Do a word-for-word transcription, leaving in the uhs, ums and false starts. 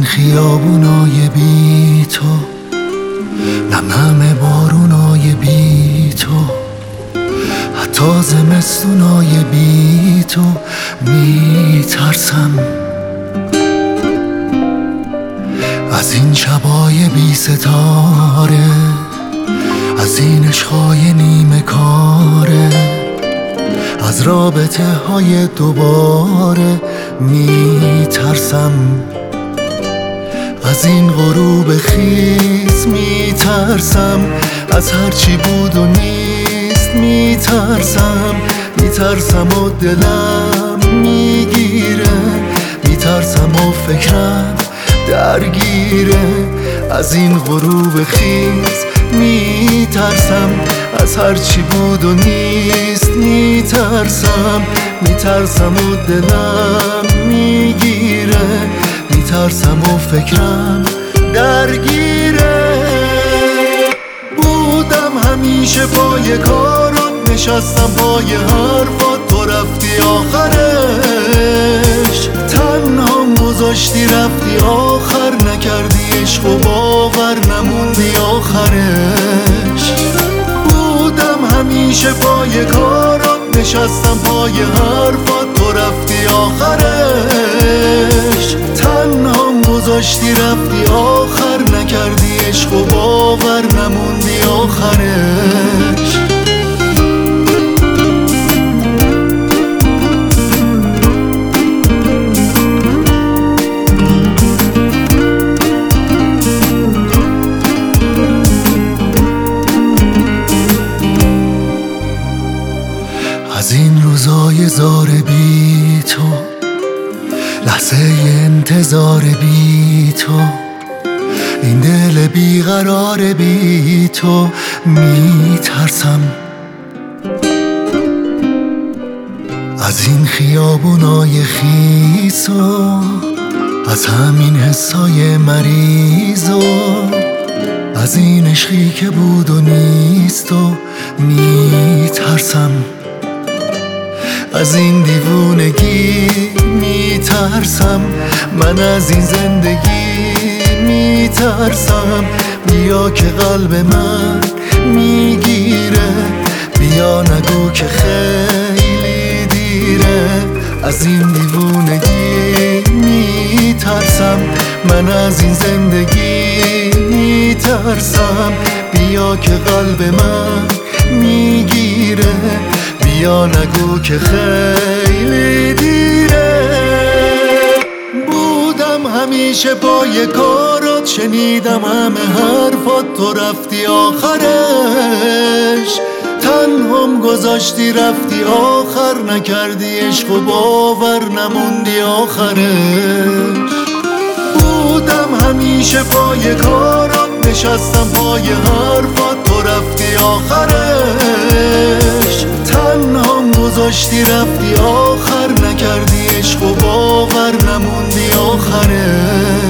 خیابونای بی تو، نم نم بارونای بی تو، حتی زمستونای بی تو میترسم. از این شبای بی ستاره، از این عشقای نیمه کاره، از رابطه های دوباره میترسم. از این غروب خیز میترسم، از هرچی بود و نیست میترسم. میترسم و دلم میگیره، میترسم و فکرم درگیره. از این غروب خیز میترسم، از هرچی بود و نیست میترسم. میترسم و دلم میگیره، میترسم و فکرم درگیره. بودم همیشه پای کارات، نشستم پای حرفات، تو رفتی آخرش. تنهام گذاشتی رفتی آخر، نکردی عشق و باور نموندی آخرش. بودم همیشه پای کارات، نشستم پای حرفات، تو رفتی آخرش. تنهام گذاشتی رفتی آخر، نکردی عشق و باور نموندی آخرش. از این روزای زار بی تو، لحظه انتظار بی تو، این دل بیقرار بی تو میترسم. از این خیابونای خیس و از همین حسای مریض و از این عشقی که بود و نیست و میترسم. از این دیوونگی میترسم، من از این زندگی میترسم. بیا که قلب من میگیره، بیا نگو که خیلی دیره. از این دیوونگی میترسم، من از این زندگی میترسم. بیا که قلب من میگیره، بیا نگو که خیلی دیره. بودم همیشه پای کارات، شنیدم همه حرفات، تو رفتی آخرش. تنهام گذاشتی رفتی آخر، نکردی عشق و باور نموندی آخرش. بودم همیشه پای کارات، نشستم پای حرفات، تو رفتی آخرش. تنهام گذاشتی رفتی آخر، نکردی عشق و باور نموندی آخرش.